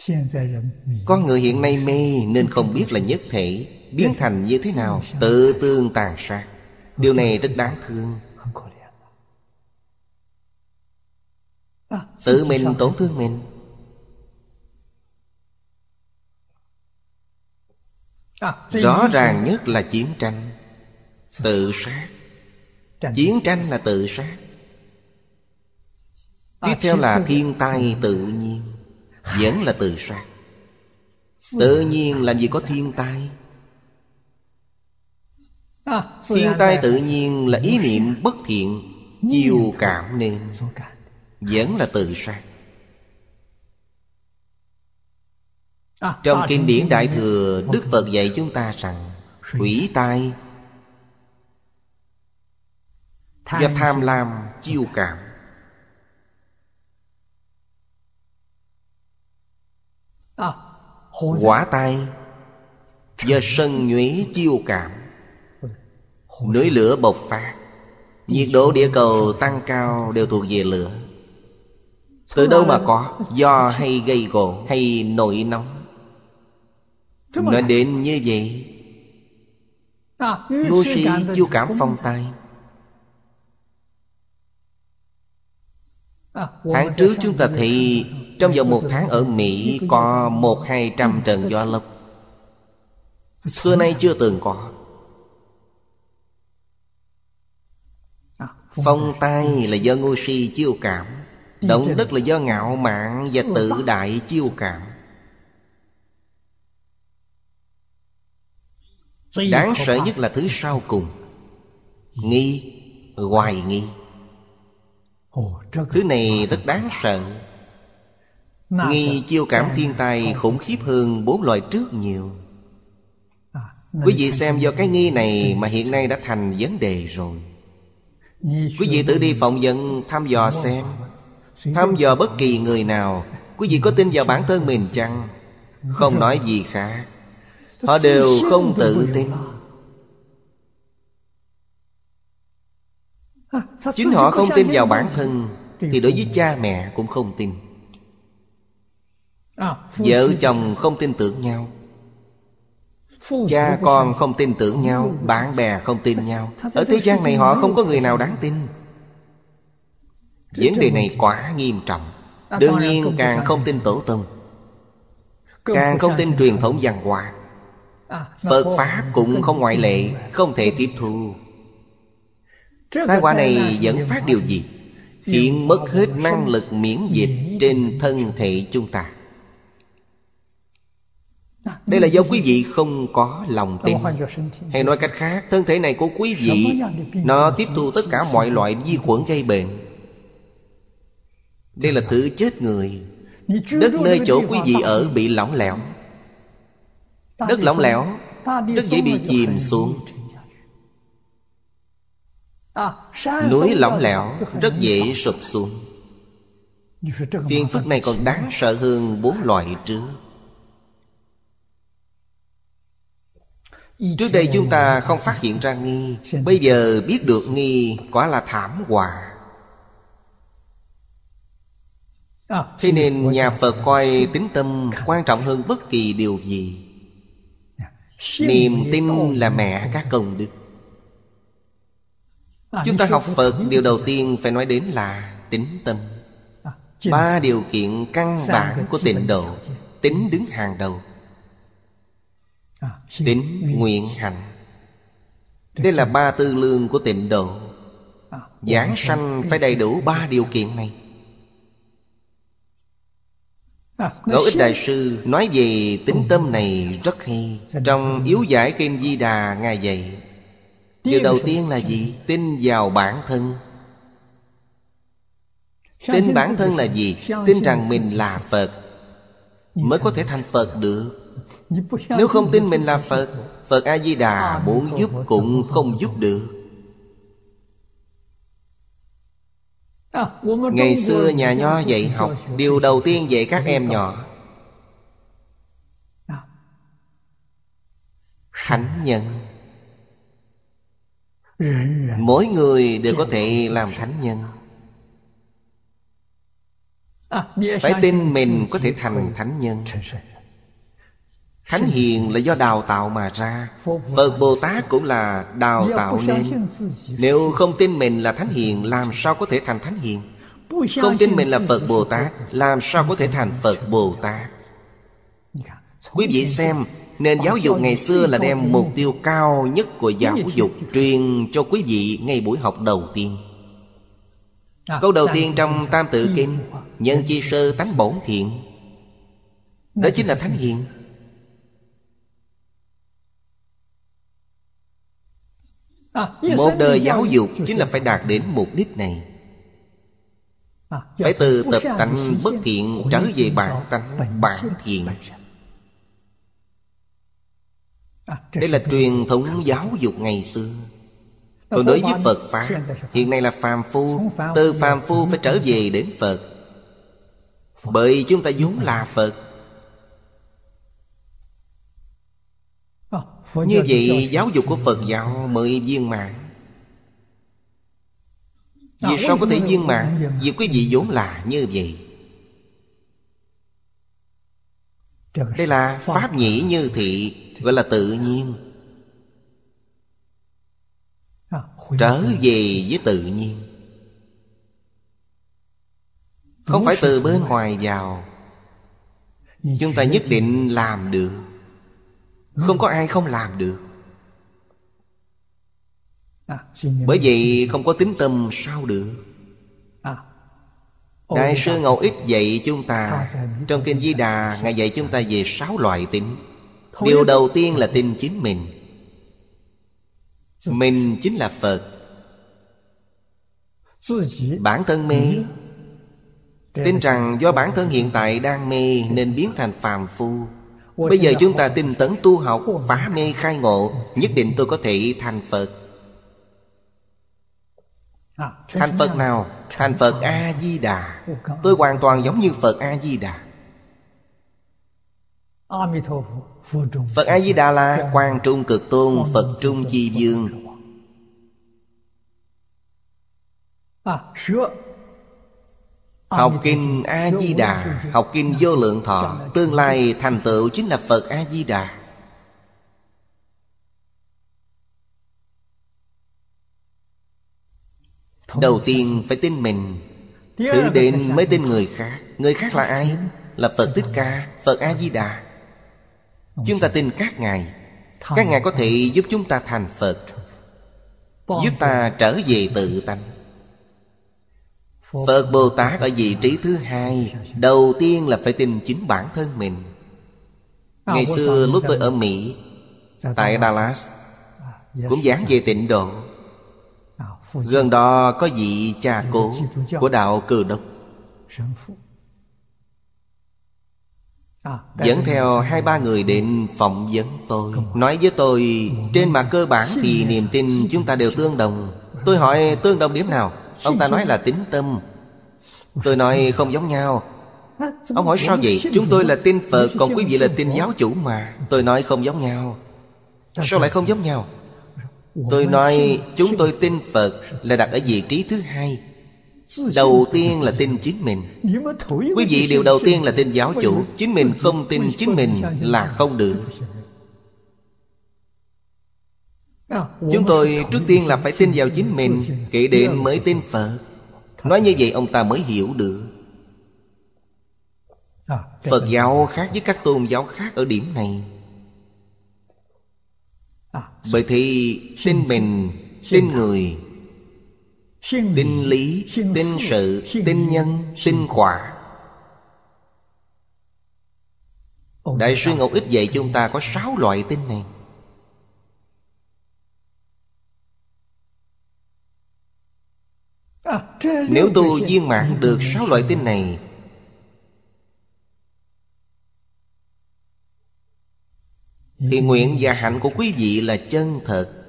Con người hiện nay mê nên không biết là nhất thể biến thành như thế nào, tự tương tàn sát. Điều này rất đáng thương. Tự mình tổn thương mình. Rõ ràng nhất là chiến tranh, tự sát. Chiến tranh là tự sát. Tiếp theo là thiên tai tự nhiên, vẫn là tự sát. Tự nhiên làm gì có thiên tai. Thiên tai tự nhiên là ý niệm bất thiện chiêu cảm nên, vẫn là tự sát. Trong kinh điển Đại Thừa, Đức Phật dạy chúng ta rằng hủy tai do tham lam chiêu cảm. Hỏa tai do sân nhuế chiêu cảm. Núi lửa bộc phát, nhiệt độ địa cầu tăng cao đều thuộc về lửa. Từ đâu mà có? Do hay gây gỗ hay nổi nóng. Nói đến như vậy. Ngu si chiêu cảm phong tai. Tháng trước chúng ta thấy trong vòng một tháng ở Mỹ có 100-200 trận gió lốc. Xưa nay chưa từng có. Phong tai là do ngu si chiêu cảm. Động đất là do ngạo mạn và tự đại chiêu cảm. Đáng sợ nhất là thứ sau cùng, nghi, hoài nghi. Thứ này rất đáng sợ. Nghi chiêu cảm thiên tai khủng khiếp hơn 4 loại trước nhiều. Quý vị xem do cái nghi này mà hiện nay đã thành vấn đề rồi. Quý vị tự đi phỏng vấn thăm dò xem. Thăm dò bất kỳ người nào, quý vị có tin vào bản thân mình chăng? Không nói gì khác. Họ đều không tự tin. Chính họ không tin vào bản thân, thì đối với cha mẹ cũng không tin. Vợ chồng không tin tưởng nhau, cha con không tin tưởng nhau, bạn bè không tin nhau. Ở thế gian này họ không có người nào đáng tin. Vấn đề này quá nghiêm trọng. Đương nhiên càng không tin tổ tông, càng không tin truyền thống văn hóa. Phật Pháp cũng không ngoại lệ, không thể tiếp thu. Tai họa này dẫn phát điều gì? Khiến mất hết năng lực miễn dịch trên thân thể chúng ta. Đây là do quý vị không có lòng tin. Hay nói cách khác, thân thể này của quý vị nó tiếp thu tất cả mọi loại vi khuẩn gây bệnh. Đây là thứ chết người. Đất nơi chỗ quý vị ở bị lỏng lẻo. Đất lỏng lẻo rất dễ bị chìm xuống. Núi lỏng lẻo rất dễ sụp xuống. Phiền phức này còn đáng sợ hơn 4 loại trước. Trước đây chúng ta không phát hiện ra nghi, bây giờ biết được nghi quả là thảm họa. Thế nên nhà Phật coi tín tâm quan trọng hơn bất kỳ điều gì. Niềm tin là mẹ các công đức. Chúng ta học Phật, điều đầu tiên phải nói đến là tín tâm. 3 điều kiện căn bản của tịnh độ. Tín đứng hàng đầu. Tín, nguyện, hành. Đây là 3 tư lương của tịnh độ. Giảng sanh phải đầy đủ 3 điều kiện này. Ngẫu Ích Đại Sư nói về tín tâm này rất hay. Trong Yếu Giải Kinh Di Đà Ngài dạy, điều đầu tiên là gì? Tin vào bản thân. Tin bản thân là gì? Tin rằng mình là Phật mới có thể thành Phật được. Nếu không tin mình là Phật, Phật A-di-đà muốn giúp cũng không giúp được. Ngày xưa nhà Nho dạy học, điều đầu tiên dạy các em nhỏ thánh nhân. Mỗi người đều có thể làm thánh nhân. Phải tin mình có thể thành thánh nhân. Thánh hiền là do đào tạo mà ra. Phật Bồ Tát cũng là đào tạo nên. Nếu không tin mình là thánh hiền, làm sao có thể thành thánh hiền? Không tin mình là Phật Bồ Tát, làm sao có thể thành Phật Bồ Tát? Quý vị xem, nền giáo dục ngày xưa là đem mục tiêu cao nhất của giáo dục truyền cho quý vị ngay buổi học đầu tiên. Câu đầu tiên trong Tam Tự Kinh: nhân chi sơ tánh bổn thiện. Đó chính là thánh hiền. Một đời giáo dục chính là phải đạt đến mục đích này. Phải từ tập tánh bất thiện trở về bản tánh bản thiện. Đây là truyền thống giáo dục ngày xưa. Còn đối với Phật Pháp, hiện nay là phàm phu. Từ phàm phu phải trở về đến Phật. Bởi chúng ta vốn là Phật. Như vậy giáo dục của Phật giáo mới viên mãn. Vì sao có thể viên mãn? Vì quý vị vốn là như vậy. Đây là pháp nhĩ như thị, gọi là tự nhiên. Trở về với tự nhiên, không phải từ bên ngoài vào. Chúng ta nhất định làm được. Không có ai không làm được. Bởi vậy không có tín tâm sao được. Đại sư Ngẫu Ích dạy chúng ta, trong Kinh Di Đà, Ngài dạy chúng ta về 6 loại tín. Điều đầu tiên là tin chính mình. Mình chính là Phật. Bản thân mê, tin rằng do bản thân hiện tại đang mê nên biến thành phàm phu. Bây giờ chúng ta tinh tấn tu học, phá mê khai ngộ, nhất định tôi có thể thành Phật. Thành Phật nào? Thành Phật A-di-đà. Tôi hoàn toàn giống như Phật A-di-đà. Phật A-di-đà là Quang Trung Cực Tôn, Phật Trung Chi Dương. Học kinh A-di-đà, học kinh Vô Lượng Thọ, tương lai thành tựu chính là Phật A-di-đà. Đầu tiên phải tin mình, thử đến mới tin người khác. Người khác là ai? Là Phật Thích Ca, Phật A-di-đà. Chúng ta tin các ngài. Các ngài có thể giúp chúng ta thành Phật, giúp ta trở về tự tánh. Phật Bồ Tát ở vị trí thứ hai. Đầu tiên là phải tin chính bản thân mình. Ngày xưa lúc tôi ở Mỹ, tại Dallas, cũng giảng về tịnh độ. Gần đó có vị cha cố của đạo Cừ Đốc, dẫn theo 2-3 người đến phỏng vấn tôi. Nói với tôi, trên mặt cơ bản thì niềm tin chúng ta đều tương đồng. Tôi hỏi tương đồng điểm nào? Ông ta nói là tín tâm. Tôi nói không giống nhau. Ông hỏi sao vậy? Chúng tôi là tin Phật, còn quý vị là tin giáo chủ mà. Tôi nói không giống nhau. Sao lại không giống nhau? Tôi nói chúng tôi tin Phật là đặt ở vị trí thứ hai. Đầu tiên là tin chính mình. Quý vị điều đầu tiên là tin giáo chủ. Chính mình không tin chính mình là không được. Chúng tôi trước tiên là phải tin vào chính mình, kể đến mới tin Phật. Nói như vậy ông ta mới hiểu được. Phật giáo khác với các tôn giáo khác ở điểm này. Bởi thì tin mình, tin người, tin lý, tin sự, tin nhân, tin quả. Đại sư Ngẫu Ích dạy chúng ta có 6 loại tin này. Nếu tu viên mãn được 6 loại tin này, thì nguyện và hạnh của quý vị là chân thật.